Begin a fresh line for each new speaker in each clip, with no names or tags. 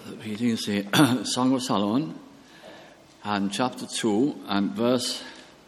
reading is the Song of Solomon, and chapter 2, and verse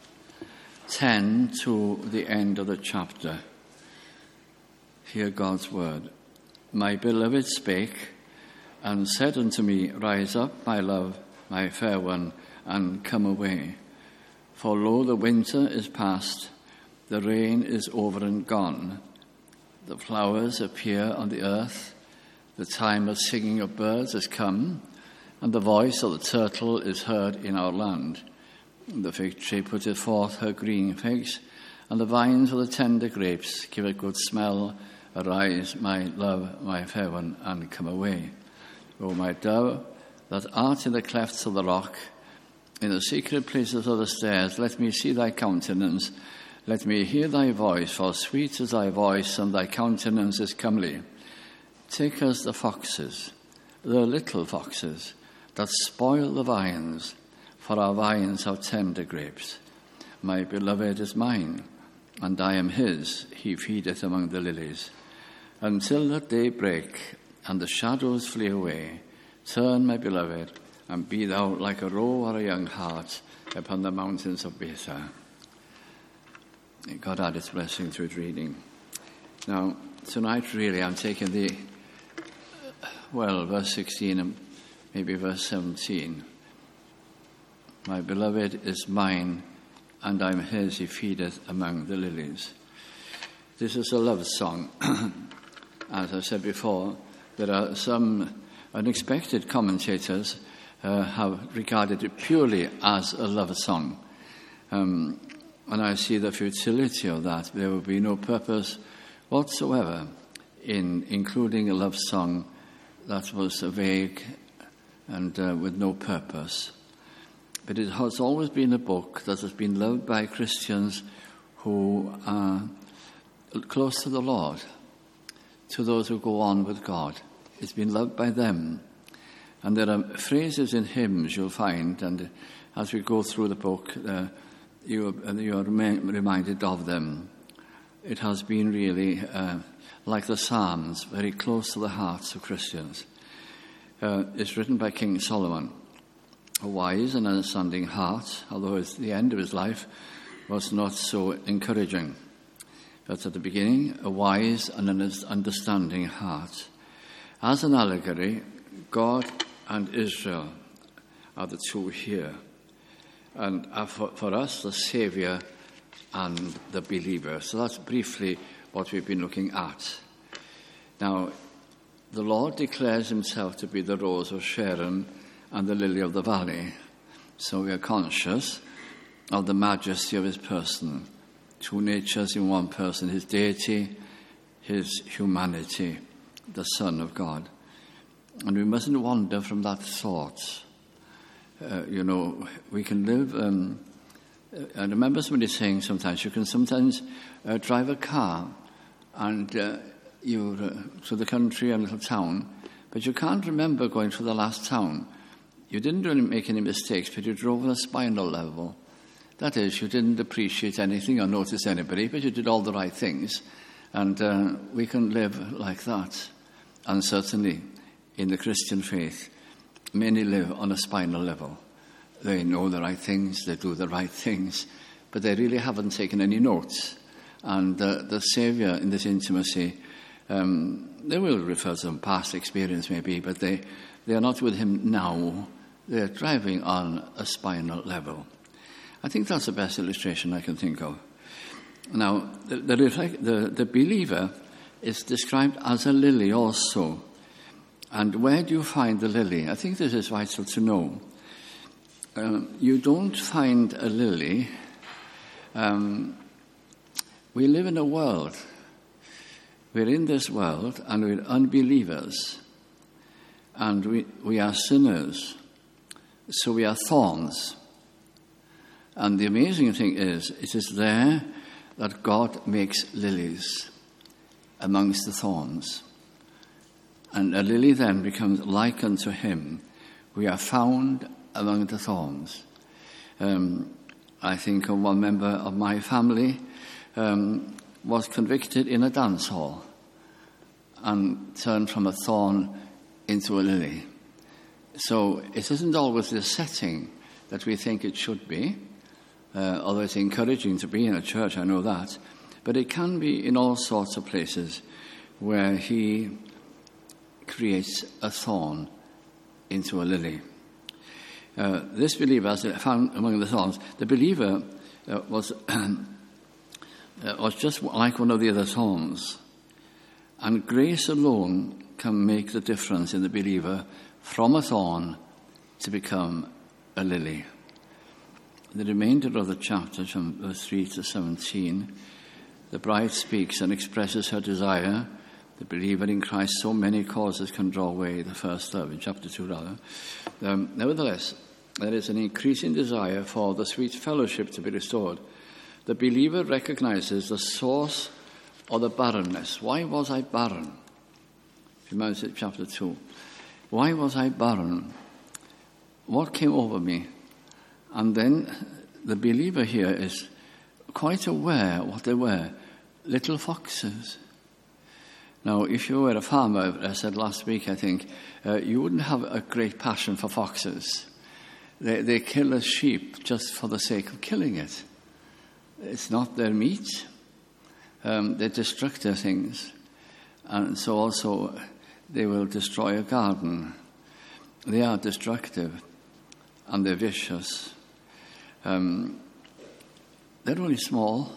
10 to the end of the chapter. Hear God's word. My beloved spake, and said unto me, Rise up, my love, my fair one, and come away. For lo, the winter is past, the rain is over and gone. The flowers appear on the earth, the time of singing of birds has come, and the voice of the turtle is heard in our land. The fig tree putteth forth her green figs, and the vines of the tender grapes give a good smell. Arise, my love, my fair one, and come away. O my dove, that art in the clefts of the rock, in the secret places of the stairs, let me see thy countenance. Let me hear thy voice, for sweet is thy voice, and thy countenance is comely. Take us the foxes, the little foxes, that spoil the vines, for our vines have tender grapes. My beloved is mine, and I am his, he feedeth among the lilies. Until the day break, and the shadows flee away, turn, my beloved, and be thou like a roe or a young hart upon the mountains of Bether. God add his blessing through his reading. Now, tonight really I'm taking verse 16 and maybe verse 17. My beloved is mine, and I'm his, he feedeth among the lilies. This is a love song. As I said before, there are some unexpected commentators have regarded it purely as a love song. And I see the futility of that. There will be no purpose whatsoever in including a love song that was vague and with no purpose. But it has always been a book that has been loved by Christians who are close to the Lord, to those who go on with God. It's been loved by them. And there are phrases in hymns you'll find, and as we go through the book, you are reminded of them. It has been really, like the Psalms, very close to the hearts of Christians. It's written by King Solomon, a wise and understanding heart, although the end of his life was not so encouraging. But at the beginning, a wise and understanding heart. As an allegory, God and Israel are the two here. And for us, the Saviour and the believer. So that's briefly what we've been looking at. Now, the Lord declares himself to be the rose of Sharon and the lily of the valley. So we are conscious of the majesty of his person. Two natures in one person, his deity, his humanity, the Son of God. And we mustn't wander from that thought. We can live... I remember somebody saying sometimes, you can sometimes drive a car and you're to the country, a little town, but you can't remember going to the last town. You didn't really make any mistakes, but you drove on a spinal level. That is, you didn't appreciate anything or notice anybody, but you did all the right things. And we can live like that. And certainly, in the Christian faith, many live on a spinal level. They know the right things, they do the right things, but they really haven't taken any notes. And the Saviour in this intimacy, they will refer to some past experience maybe, but they are not with him now. They are driving on a spinal level. I think that's the best illustration I can think of. Now, the believer is described as a lily also. And where do you find the lily? I think this is vital to know. You don't find a lily. We live in a world. We're in this world and we're unbelievers. And we are sinners. So we are thorns. And the amazing thing is, it is there that God makes lilies amongst the thorns. And a lily then becomes like unto him. We are found among the thorns. I think of one member of my family was convicted in a dance hall and turned from a thorn into a lily. So it isn't always the setting that we think it should be, although it's encouraging to be in a church, I know that. But it can be in all sorts of places where he creates a thorn into a lily. This believer, as found among the thorns, the believer was just like one of the other thorns. And grace alone can make the difference in the believer from a thorn to become a lily. The remainder of the chapter, from verse 3 to 17, the bride speaks and expresses her desire. The believer in Christ, so many causes can draw away the first love, in chapter 2 rather. Nevertheless, there is an increasing desire for the sweet fellowship to be restored. The believer recognizes the source of the barrenness. Why was I barren? Reminds it, chapter 2. Why was I barren? What came over me? And then the believer here is quite aware what they were. Little foxes. Now, if you were a farmer, I said last week, I think, you wouldn't have a great passion for foxes. They kill a sheep just for the sake of killing it. It's not their meat. They're destructive things. And so also they will destroy a garden. They are destructive and they're vicious. They're only small.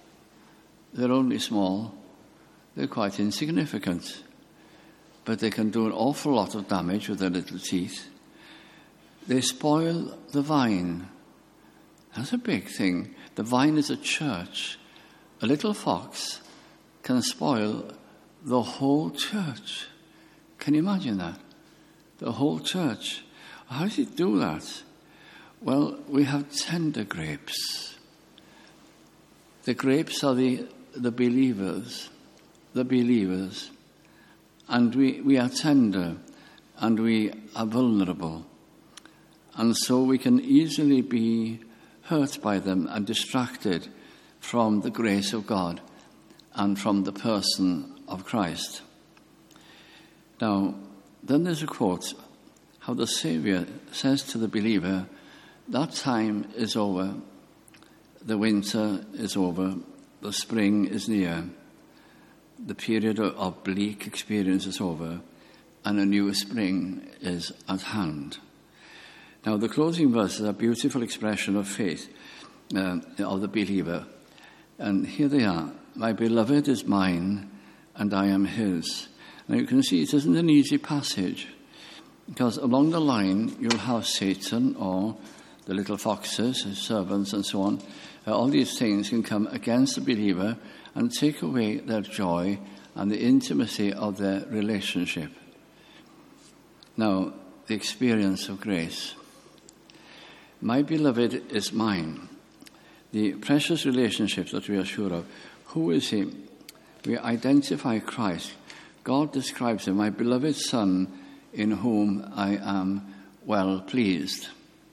They're quite insignificant, but they can do an awful lot of damage with their little teeth. They spoil the vine. That's a big thing. The vine is a church. A little fox can spoil the whole church. Can you imagine that? The whole church. How does it do that? Well, we have tender grapes. The grapes are the believers. The believers, and we are tender and we are vulnerable, and so we can easily be hurt by them and distracted from the grace of God and from the person of Christ. Now, then there's a quote, how the Saviour says to the believer, that time is over, the winter is over, the spring is near. The period of bleak experience is over, and a new spring is at hand. Now, the closing verses are a beautiful expression of faith of the believer. And here they are. My beloved is mine, and I am his. Now, you can see it isn't an easy passage, because along the line you'll have Satan or the little foxes, his servants, and so on. All these things can come against the believer and take away their joy and the intimacy of their relationship. Now, the experience of grace. My beloved is mine. The precious relationship that we are sure of. Who is he? We identify Christ. God describes him, my beloved Son, in whom I am well pleased.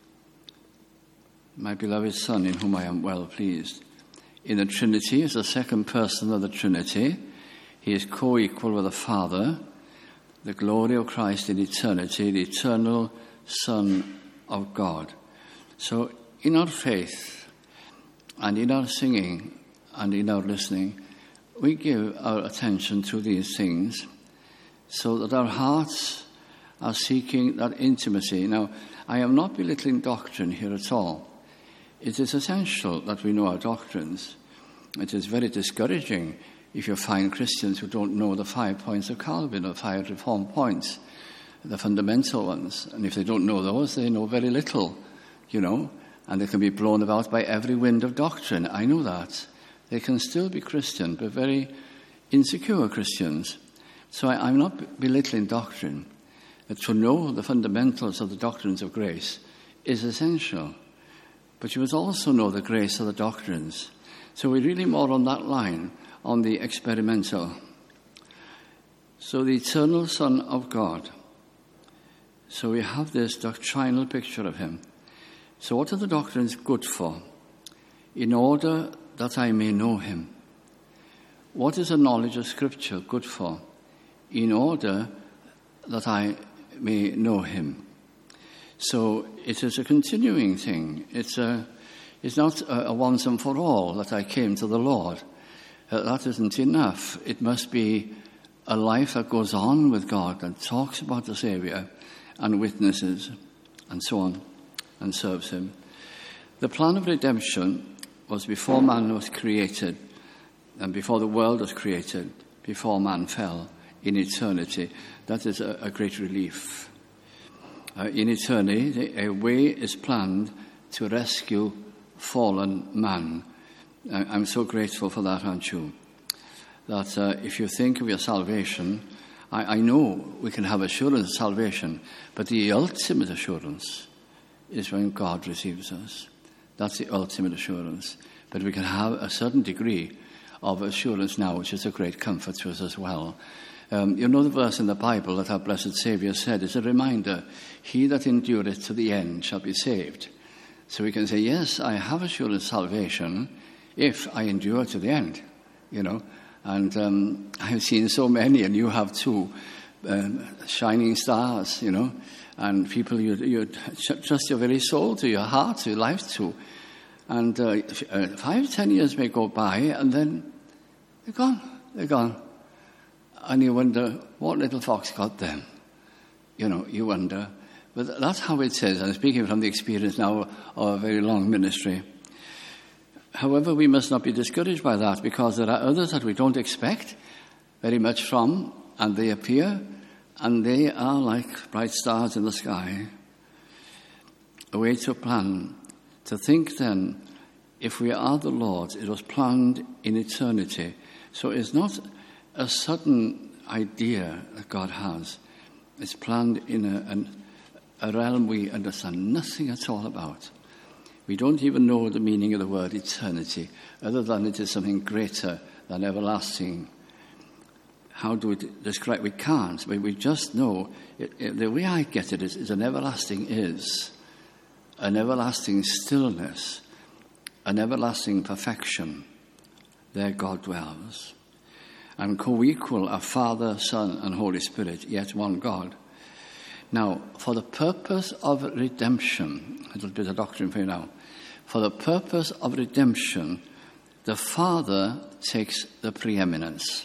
My beloved Son, in whom I am well pleased. In the Trinity, as the second person of the Trinity, he is co-equal with the Father, the glory of Christ in eternity, the eternal Son of God. So in our faith and in our singing and in our listening, we give our attention to these things so that our hearts are seeking that intimacy. Now, I am not belittling doctrine here at all. It is essential that we know our doctrines. It is very discouraging if you find Christians who don't know the 5 points of Calvin or 5 Reformed points, the fundamental ones. And if they don't know those, they know very little, and they can be blown about by every wind of doctrine. I know that. They can still be Christian, but very insecure Christians. So I'm not belittling doctrine. But to know the fundamentals of the doctrines of grace is essential. But you must also know the grace of the doctrines. So we're really more on that line, on the experimental. So the eternal Son of God. So we have this doctrinal picture of him. So what are the doctrines good for? In order that I may know him. What is the knowledge of Scripture good for? In order that I may know him. So it is a continuing thing. It's not a once and for all that I came to the Lord. That isn't enough. It must be a life that goes on with God and talks about the Saviour and witnesses and so on and serves him. The plan of redemption was before man was created and before the world was created, before man fell in eternity. That is a great relief. In eternity, a way is planned to rescue fallen man. I'm so grateful for that, aren't you? That if you think of your salvation, I know we can have assurance of salvation, but the ultimate assurance is when God receives us. That's the ultimate assurance. But we can have a certain degree of assurance now, which is a great comfort to us as well. You know the verse in the Bible that our blessed Saviour said is a reminder, he that endureth to the end shall be saved. So we can say, yes, I have assurance of salvation if I endure to the end, you know. And I've seen so many, and you have too, shining stars, you know, and people you trust your very soul to, your heart to, your life to. And 5-10 years may go by, and then they're gone. And you wonder, what little fox got them? You know, you wonder. But that's how it says. I'm speaking from the experience now of a very long ministry. However, we must not be discouraged by that, because there are others that we don't expect very much from, and they appear, and they are like bright stars in the sky. A way to plan. To think then, if we are the Lord's, it was planned in eternity. So it's not a sudden idea that God has. It's planned in a realm we understand nothing at all about. We don't even know the meaning of the word eternity, other than it is something greater than everlasting. How do we describe? We can't, but we just know. The way I get it is an everlasting is, an everlasting stillness, an everlasting perfection. There God dwells. And co-equal are Father, Son, and Holy Spirit, yet one God. Now, for the purpose of redemption, a little bit of doctrine for you now. For the purpose of redemption, the Father takes the preeminence.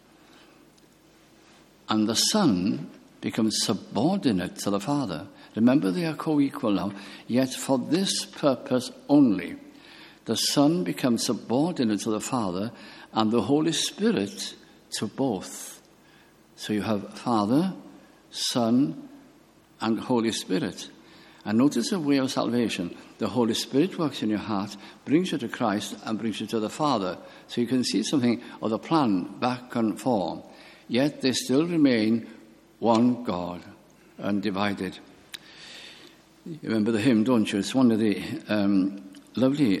And the Son becomes subordinate to the Father. Remember, they are co-equal now. Yet for this purpose only, the Son becomes subordinate to the Father, and the Holy Spirit to both. So you have Father, Son, and Holy Spirit. And notice the way of salvation. The Holy Spirit works in your heart, brings you to Christ, and brings you to the Father. So you can see something of the plan back and forth. Yet they still remain one God, undivided. You remember the hymn, don't you? It's one of the lovely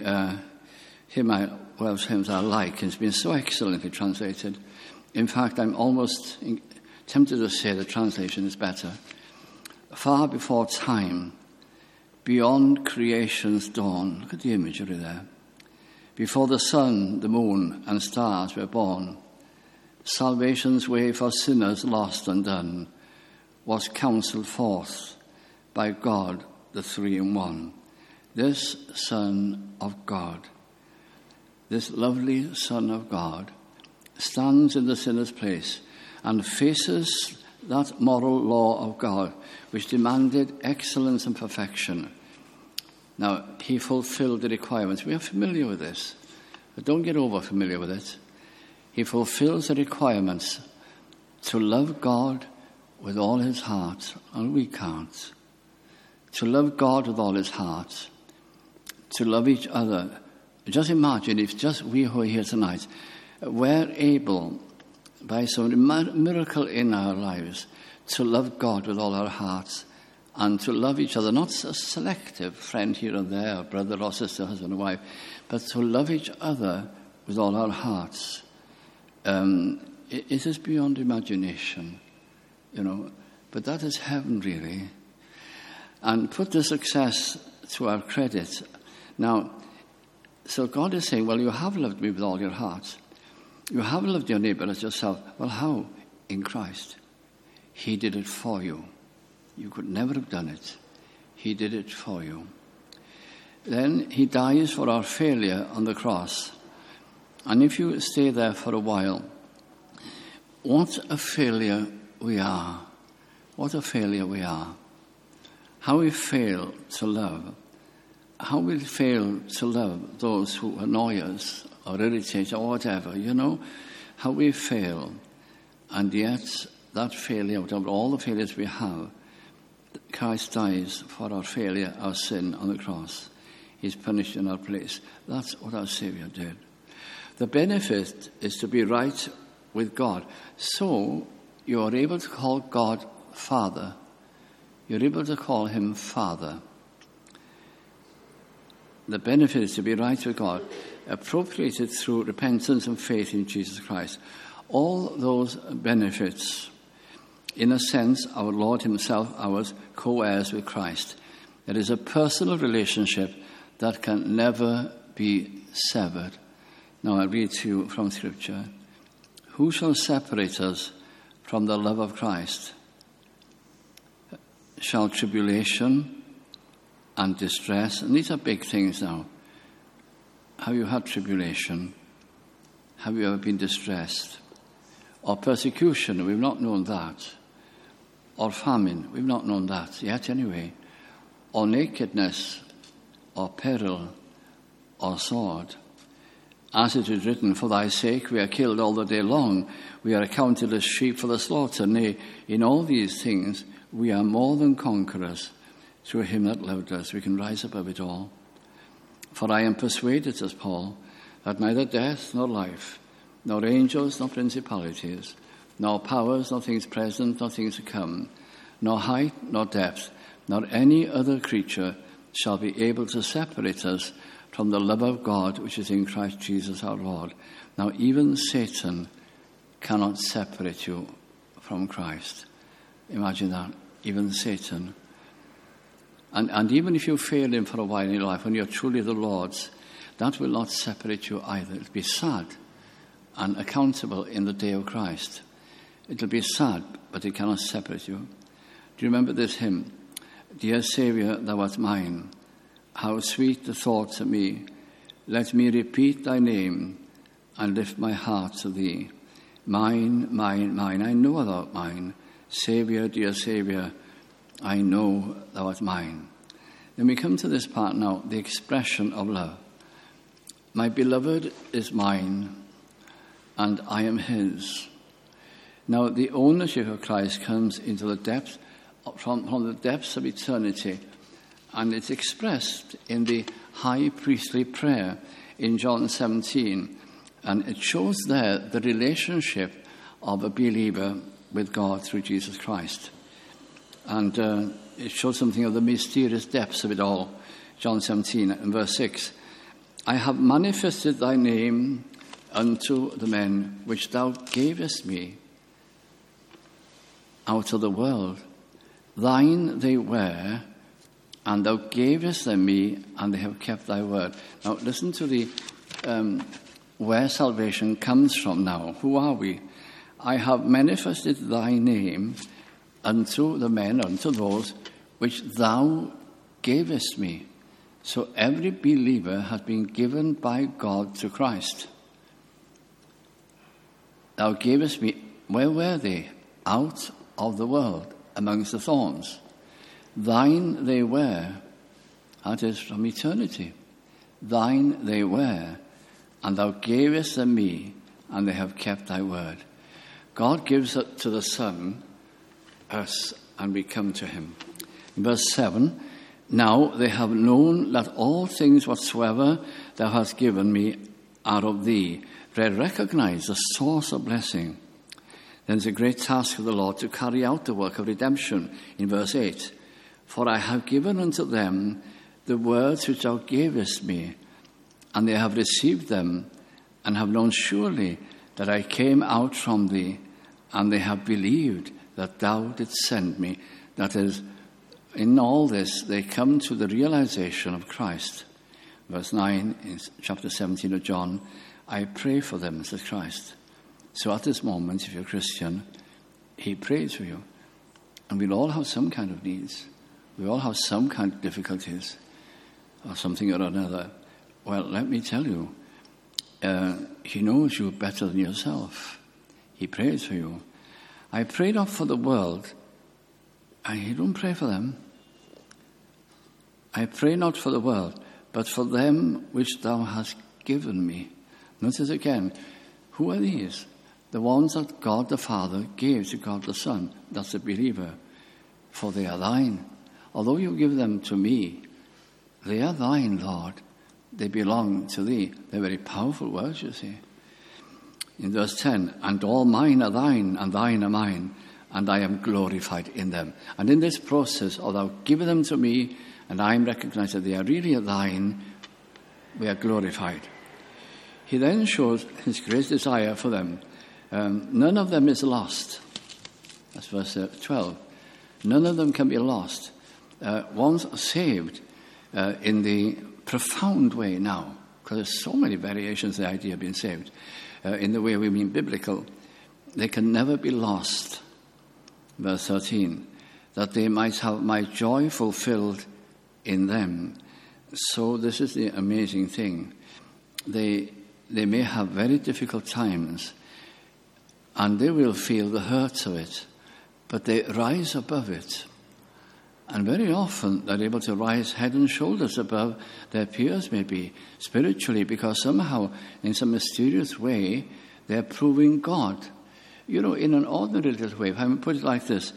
Welsh hymns I like. It's been so excellently translated. In fact, I'm almost tempted to say the translation is better. Far before time, beyond creation's dawn. Look at the imagery there. Before the sun, the moon, and stars were born, salvation's way for sinners lost and done was counselled forth by God, the Three-in-One. This Son of God, this lovely Son of God, stands in the sinner's place and faces that moral law of God which demanded excellence and perfection. Now, he fulfilled the requirements. We are familiar with this, but don't get over familiar with it. He fulfills the requirements to love God with all his heart, and we can't. To love God with all his heart, to love each other. Just imagine if just we who are here tonight were able, by some miracle in our lives, to love God with all our hearts and to love each other, not a selective friend here or there, brother or sister, husband or wife, but to love each other with all our hearts. It is beyond imagination, you know, but that is heaven really. And put the success to our credit. Now, so God is saying, well, you have loved me with all your heart. You have loved your neighbour as yourself. Well, how? In Christ. He did it for you. You could never have done it. He did it for you. Then he dies for our failure on the cross. And if you stay there for a while, what a failure we are. What a failure we are. How we fail to love. How we fail to love those who annoy us or irritate or whatever, how we fail. And yet, that failure, out of all the failures we have, Christ dies for our failure, our sin on the cross. He's punished in our place. That's what our Saviour did. The benefit is to be right with God. So, you are able to call God Father. You're able to call him Father. The benefit is to be right with God, appropriated through repentance and faith in Jesus Christ. All those benefits, in a sense, our Lord himself, ours, co-heirs with Christ. There is a personal relationship that can never be severed. Now I read to you from Scripture. Who shall separate us from the love of Christ? Shall tribulation and distress, and these are big things now. Have you had tribulation? Have you ever been distressed? Or persecution? We've not known that. Or famine? We've not known that yet anyway. Or nakedness? Or peril? Or sword? As it is written, for thy sake we are killed all the day long. We are accounted as sheep for the slaughter. Nay, in all these things we are more than conquerors through him that loved us. We can rise above it all. For I am persuaded, says Paul, that neither death nor life, nor angels nor principalities, nor powers, nor things present, nor things to come, nor height nor depth, nor any other creature shall be able to separate us from the love of God which is in Christ Jesus our Lord. Now even Satan cannot separate you from Christ. Imagine that. Even Satan. And even if you fail him for a while in your life, when you're truly the Lord's, that will not separate you either. It'll be sad and accountable in the day of Christ. It'll be sad, but it cannot separate you. Do you remember this hymn? Dear Saviour, thou art mine. How sweet the thought to me. Let me repeat thy name and lift my heart to thee. Mine, mine, mine, I know thou art mine. Saviour, dear Saviour, I know thou art mine. Then we come to this part now, the expression of love. My beloved is mine, and I am his. Now, the ownership of Christ comes into the depth, from the depths of eternity, and it's expressed in the high priestly prayer in John 17. And it shows there the relationship of a believer with God through Jesus Christ. And it shows something of the mysterious depths of it all. John 17 and verse 6. I have manifested thy name unto the men which thou gavest me out of the world. Thine they were, and thou gavest them me, and they have kept thy word. Now listen to the where salvation comes from now. Who are we? I have manifested thy name unto the men, unto those which thou gavest me. So every believer has been given by God to Christ. Thou gavest me, where were they? Out of the world, amongst the thorns. Thine they were, that is from eternity. Thine they were, and thou gavest them me, and they have kept thy word. God gives it to the Son, us, and we come to him. In verse 7, now they have known that all things whatsoever thou hast given me are of thee. They recognize the source of blessing. Then it's a great task of the Lord to carry out the work of redemption in verse 8. For I have given unto them the words which thou gavest me, and they have received them, and have known surely that I came out from thee, and they have believed that thou didst send me. That is, in all this, they come to the realization of Christ. Verse 9 in chapter 17 of John, I pray for them, says Christ. So at this moment, if you're a Christian, he prays for you. And we'll all have some kind of needs. We all have some kind of difficulties or something or another. Well, let me tell you, he knows you better than yourself. He prays for you. I pray not for the world. I don't pray for them. I pray not for the world, but for them which thou hast given me. Notice again, who are these? The ones that God the Father gave to God the Son. That's the believer. For they are thine. Although you give them to me, they are thine, Lord. They belong to thee. They're very powerful words, you see. In verse 10, and all mine are thine, and thine are mine, and I am glorified in them. And in this process, of thou giving them to me, and I am recognized that they are really thine, we are glorified. He then shows his great desire for them. None of them is lost. That's verse 12. None of them can be lost. One's saved in the profound way now, because there's so many variations of the idea of being saved. In the way we mean biblical, they can never be lost. Verse 13, that they might have my joy fulfilled in them. So this is the amazing thing. They may have very difficult times, and they will feel the hurts of it, but they rise above it. And very often they're able to rise head and shoulders above their peers, maybe, spiritually, because somehow, in some mysterious way, they're proving God. You know, in an ordinary little way. If I put it like this,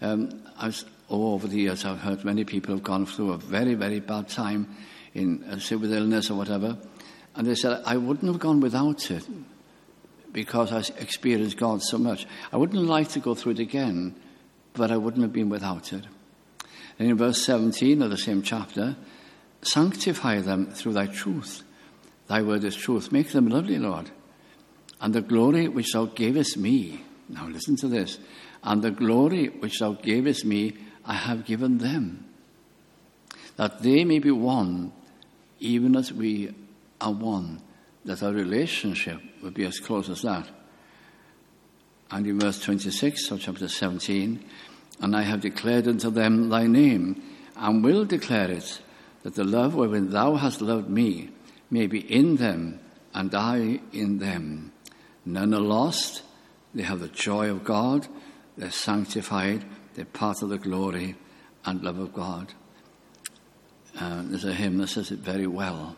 over the years I've heard many people have gone through a very, very bad time, say with illness or whatever, and they said, I wouldn't have gone without it because I experienced God so much. I wouldn't like to go through it again, but I wouldn't have been without it. And in verse 17 of the same chapter, sanctify them through thy truth. Thy word is truth. Make them lovely, Lord. And the glory which thou gavest me, now listen to this, and the glory which thou gavest me, I have given them, that they may be one, even as we are one, that our relationship will be as close as that. And in verse 26 of chapter 17, and I have declared unto them thy name, and will declare it, that the love wherein thou hast loved me may be in them, and I in them. None are lost. They have the joy of God. They're sanctified. They're part of the glory and love of God. There's a hymn that says it very well.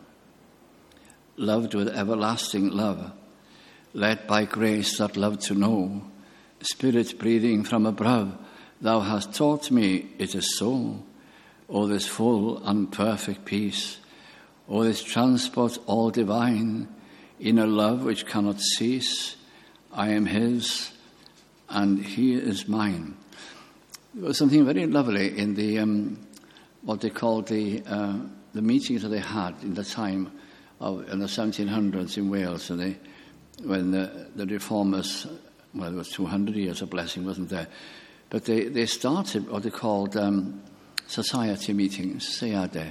Loved with everlasting love, led by grace that love to know, Spirit breathing from above, thou hast taught me it is so. O this full and perfect peace, O this transport all divine, in a love which cannot cease, I am his and he is mine. There was something very lovely in the what they called the meetings that they had in the time in the 1700s in Wales, and when the reformers, well, there was 200 years of blessing, wasn't there? But they started what they called society meetings, Seade.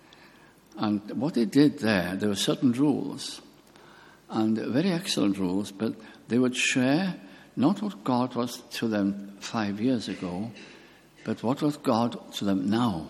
And what they did there were certain rules, and very excellent rules, but they would share not what God was to them 5 years ago, but what was God to them now.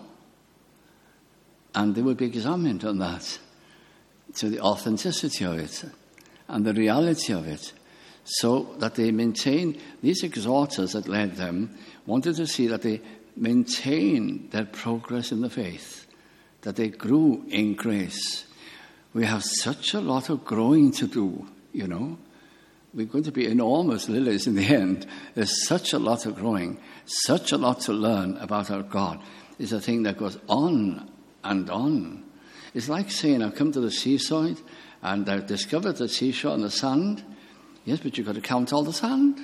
And they would be examined on that, to the authenticity of it and the reality of it, so that they maintain, these exhorters that led them wanted to see that they maintained their progress in the faith, that they grew in grace. We have such a lot of growing to do, you know. We're going to be enormous lilies in the end. There's such a lot of growing, such a lot to learn about our God. It's a thing that goes on and on. It's like saying, I've come to the seaside and I've discovered the seashore and the sand. Yes, but you've got to count all the sand.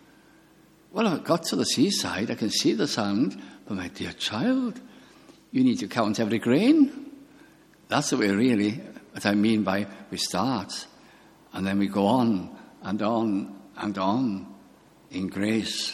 Well, I've got to the seaside, I can see the sand, but my dear child, you need to count every grain. That's the way really, what I mean by we start, and then we go on and on and on in grace.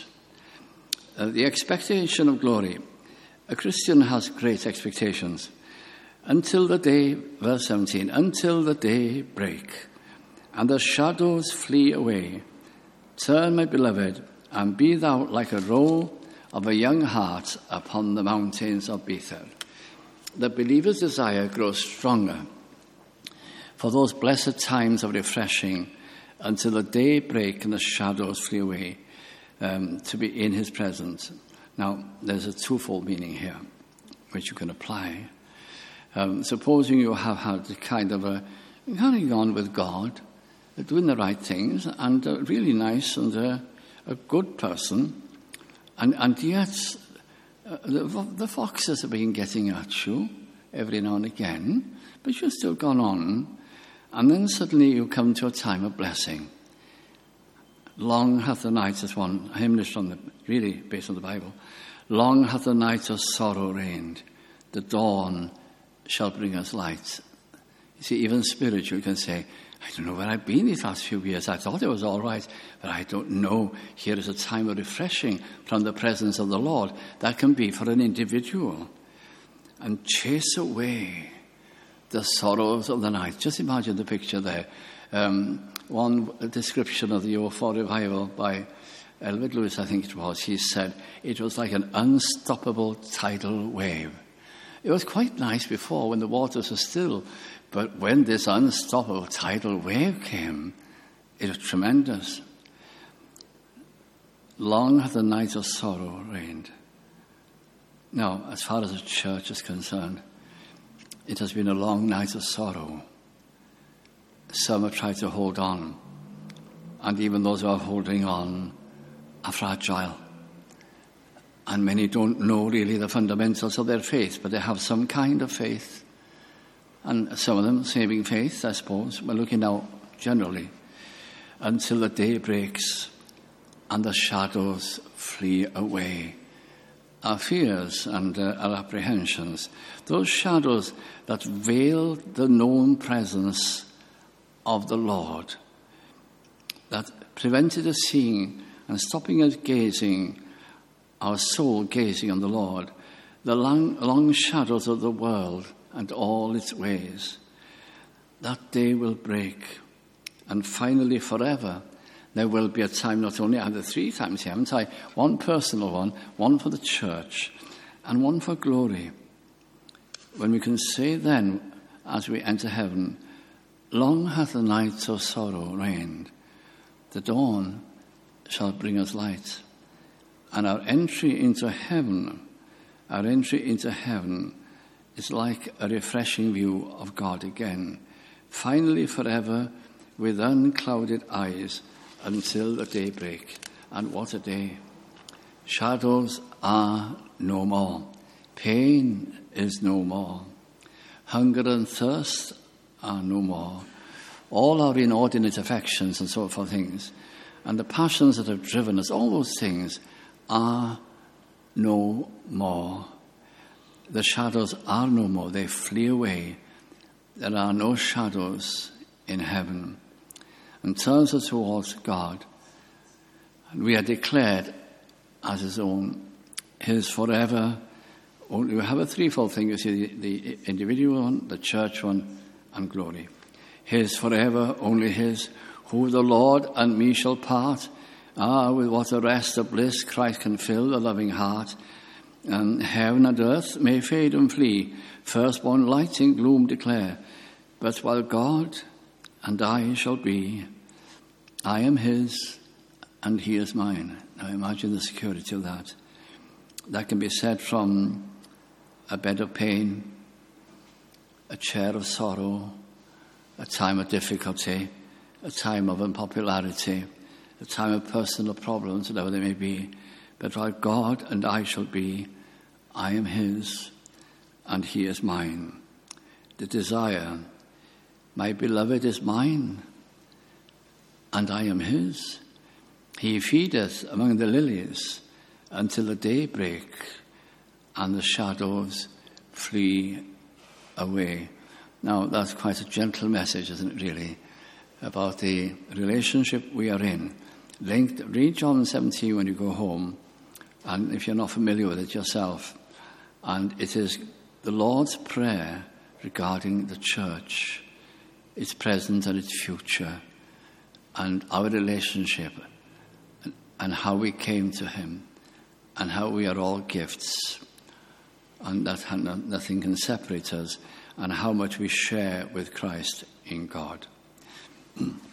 The expectation of glory. A Christian has great expectations. Until the day, verse 17, until the day break, and the shadows flee away. Turn, my beloved, and be thou like a row of a young heart upon the mountains of Bethel. The believer's desire grows stronger for those blessed times of refreshing until the day break and the shadows flee away, to be in his presence. Now, there's a twofold meaning here, which you can apply. Supposing you have had a kind of a carrying on with God, doing the right things, and really nice and a good person, and yet the foxes have been getting at you every now and again, but you've still gone on, and then suddenly you come to a time of blessing. Long hath the night, as one hymn is really based on the Bible, long hath the night of sorrow reigned, the dawn shall bring us light. You see, even spiritual, you can say, I don't know where I've been these last few years. I thought it was all right, but I don't know. Here is a time of refreshing from the presence of the Lord. That can be for an individual. And chase away the sorrows of the night. Just imagine the picture there. One description of the 04 revival by Elwood Lewis, I think it was, he said, it was like an unstoppable tidal wave. It was quite nice before when the waters were still, but when this unstoppable tidal wave came, it was tremendous. Long hath the night of sorrow reigned. Now, as far as the church is concerned, it has been a long night of sorrow. Some have tried to hold on, and even those who are holding on are fragile. And many don't know really the fundamentals of their faith, but they have some kind of faith. And some of them saving faith, I suppose. We're looking now generally until the day breaks and the shadows flee away. Our fears and our apprehensions, those shadows that veil the known presence of the Lord, that prevented us seeing and stopping us gazing, our soul gazing on the Lord, the long shadows of the world and all its ways. That day will break, and finally forever there will be a time, not only I have the 3 times here, haven't I? One personal one for the church, and one for glory. When we can say then, as we enter heaven, long hath the night of sorrow reigned, the dawn shall bring us light. And our entry into heaven is like a refreshing view of God again, finally forever with unclouded eyes until the daybreak. And what a day. Shadows are no more. Pain is no more. Hunger and thirst are no more. All our inordinate affections and so forth things, and the passions that have driven us, all those things are no more. The shadows are no more. They flee away. There are no shadows in heaven. And turns us towards God. And we are declared as his own, his forever. We have a threefold thing, you see, the individual one, the church one, and glory. His forever, only his, who the Lord and me shall part. Ah, with what a rest of bliss Christ can fill the loving heart. And heaven and earth may fade and flee, firstborn light in gloom declare. But while God and I shall be, I am his and he is mine. Now imagine the security of that. That can be said from a bed of pain, a chair of sorrow, a time of difficulty, a time of unpopularity, a time of personal problems, whatever they may be. But while God and I shall be, I am his and he is mine. The desire, my beloved is mine and I am his. He feedeth among the lilies until the day break and the shadows flee away. Now, that's quite a gentle message, isn't it, really, about the relationship we are in. Read John 17 when you go home, and if you're not familiar with it yourself. And it is the Lord's prayer regarding the church, its present and its future, and our relationship, and how we came to him, and how we are all gifts, and that nothing can separate us, and how much we share with Christ in God.